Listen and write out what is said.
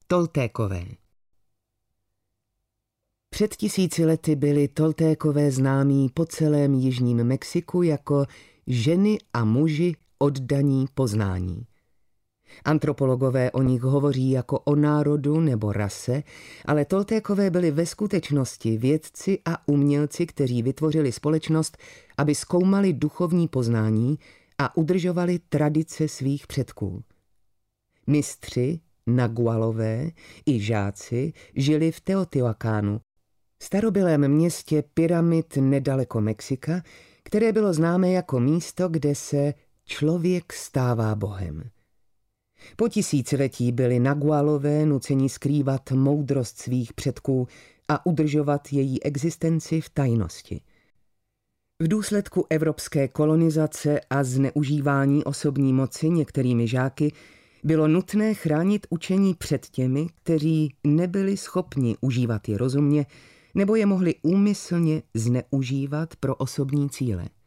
Toltékové. Před 1000 lety byli Toltékové známí po celém jižním Mexiku jako ženy a muži oddaní poznání. Antropologové o nich hovoří jako o národu nebo rase, ale Toltékové byli ve skutečnosti vědci a umělci, kteří vytvořili společnost, aby zkoumali duchovní poznání a udržovali tradice svých předků. Mistři, Nagualové i žáci žili v Teotihuacánu, starobylém městě pyramid nedaleko Mexika, které bylo známé jako místo, kde se člověk stává bohem. Po tisíciletí byli Nagualové nuceni skrývat moudrost svých předků a udržovat její existenci v tajnosti. V důsledku evropské kolonizace a zneužívání osobní moci některými žáky bylo nutné chránit učení před těmi, kteří nebyli schopni užívat je rozumně nebo je mohli úmyslně zneužívat pro osobní cíle.